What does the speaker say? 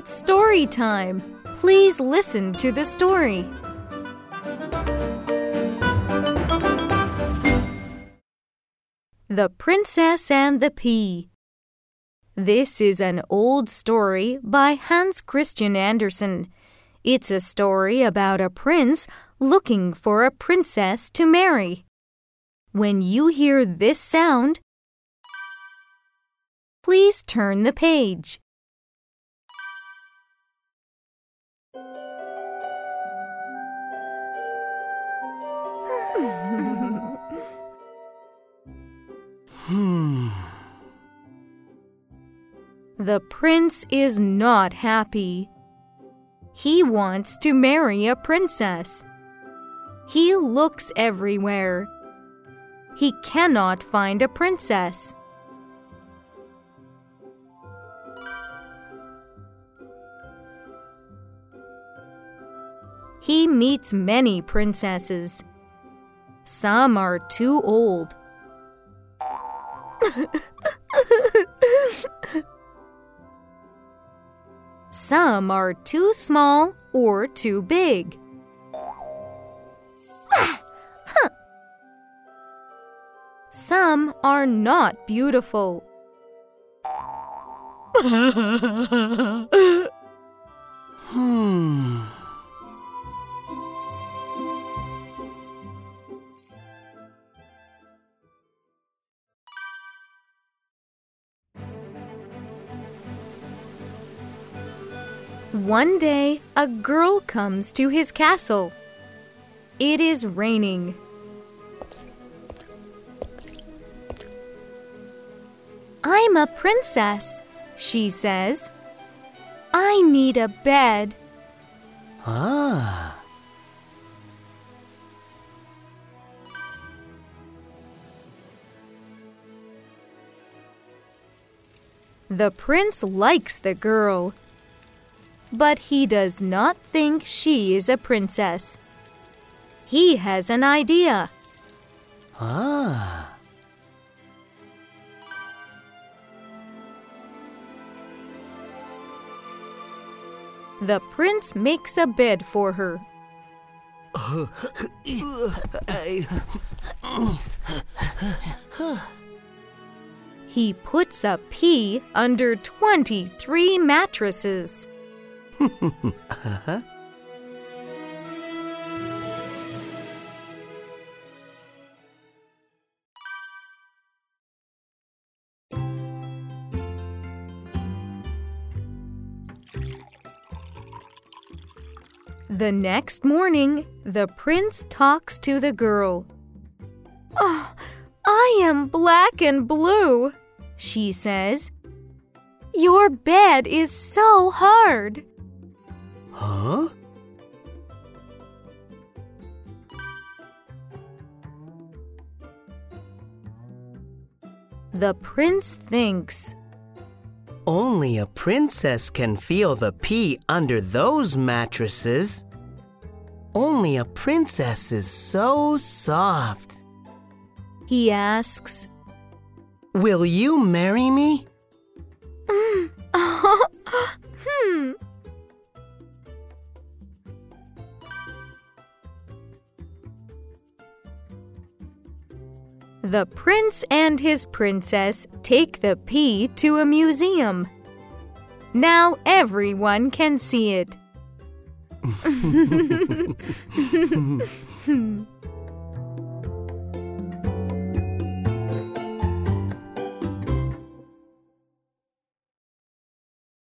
It's story time. Please listen to the story. The Princess and the Pea. This is an old story by Hans Christian Andersen. It's a story about a prince looking for a princess to marry. When you hear this sound, please turn the page. The prince is not happy. He wants to marry a princess. He looks everywhere. He cannot find a princess. He meets many princesses. Some are too old. Some are too small or too big. Some are not beautiful. One day, a girl comes to his castle. It is raining. "I'm a princess," she says. "I need a bed." The prince likes the girl, but he does not think she is a princess. He has an idea. The prince makes a bed for her. He puts a pea under 23 mattresses. The next morning, the prince talks to the girl. "Oh, I am black and blue," she says. "Your bed is so hard." The prince thinks, "Only a princess can feel the pea under those mattresses. Only a princess is so soft." He asks, "Will you marry me?" The prince and his princess take the pea to a museum. Now everyone can see it.